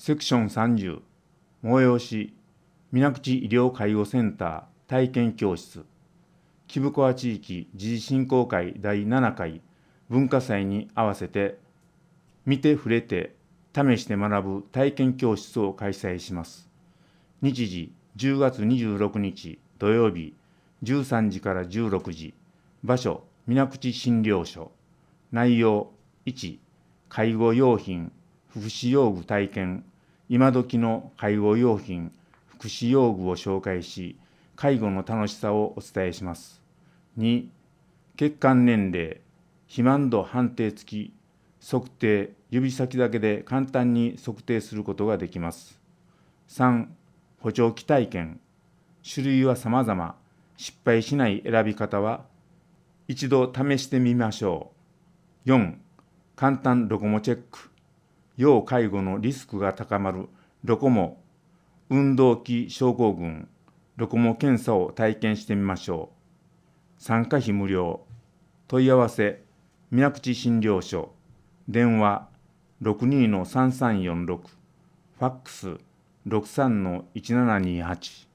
セクション30、催し、水口医療介護センター体験教室、木深川地域時事振興会第7回文化祭に合わせて、見て触れて試して学ぶ体験教室を開催します。日時10月26日土曜日13時から16時、場所水口診療所、内容1、介護用品、福祉用具体験、今時の介護用品、福祉用具を紹介し、介護の楽しさをお伝えします。2、血管年齢、肥満度判定付き、測定、指先だけで簡単に測定することができます。3、補聴器体験、種類は様々、失敗しない選び方は、一度試してみましょう。4、簡単ロコモチェック、要介護のリスクが高まるロコモ、運動器症候群、ロコモ検査を体験してみましょう。参加費無料。問い合わせ、水口診療所、電話62-3346、ファックス63-1728。